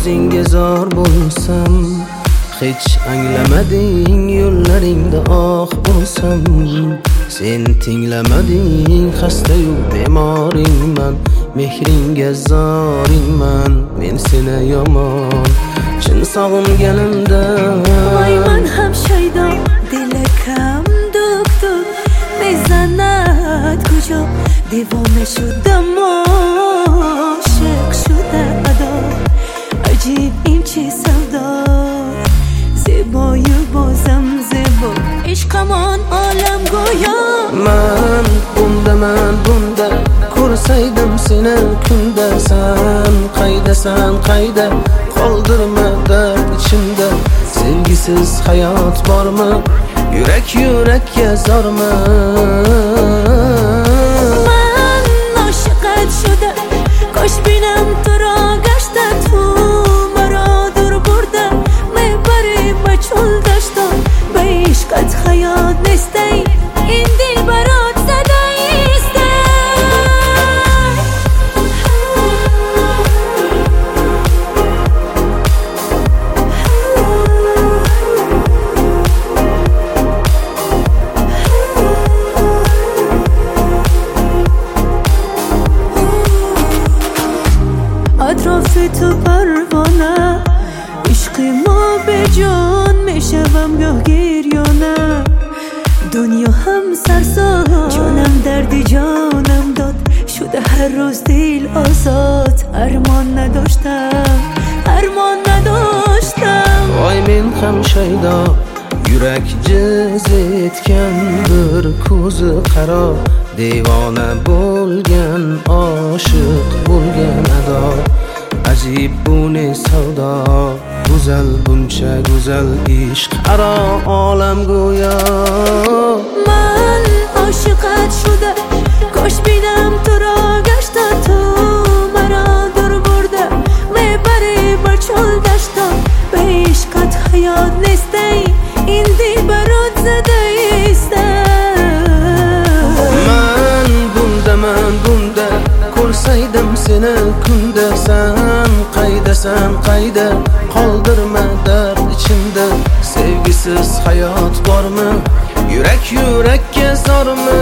o'zingga zor bo'lsam, hech anglamading yo'llaringda oq bo'lsam, sen tinglamading xastayu bemoringman, mehringga zoringman, men seni yomon chin sog'inganimda. Voy man ham shaydo dilakam doktor, bezanat kujo devona shudam oshiq shuda ado, ajib imchi savdo, zeboyu bozam zebo, ishqamon olam go'yo. Man bunda ko'rsaydim seni kunda, san qayda qoldirma dard ichimda. Sevgisiz hayot bormi, yurak yurakka zormi? Man oshiqat shuda ko'sh binam turo gashta tu maro dur burda me bari bachul dashto be ishqat hayot nestay in dil barot zada istay. اطراف تو پروانه عشق ما به جان میشوم گاه گریانه، دنیا هم سرسان جانم دردی جانم داد، شده هر روز دل آزاد، ارمان نداشتم. Voy men ham shaydo yurak jiz etgan, bir ko'zi qaro devona bo'lgan, oshiq bo'lgan ado, ajib bu ne savdo, go'zal buncha go'zal ishq aro olam go'yo. من عاشقت شده کاش بینم تو را گشته، تو مرا دور برده میبری بر چال دشتا، به عشقت حیات نیستی این دل برات زده ایسته. من bunda ko'rsaydim seni kunda, san qayda qoldirma dard ichimda. Sevgisiz hayot bormi, yurak yurakka zormi?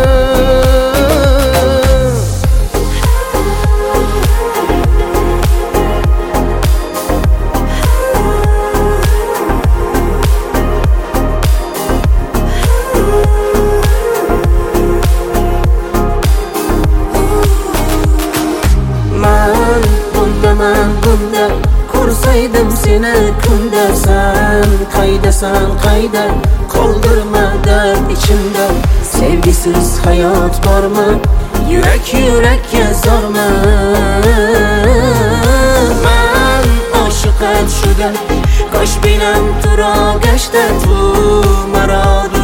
Man bunda ko'rsaydim seni kunda, san qayda qoldirma dard ichimda. Sevgisiz hayot bormi, yurak yurakka zormi? Man oshiqat shuda ko'sh binam turo gashta tu marod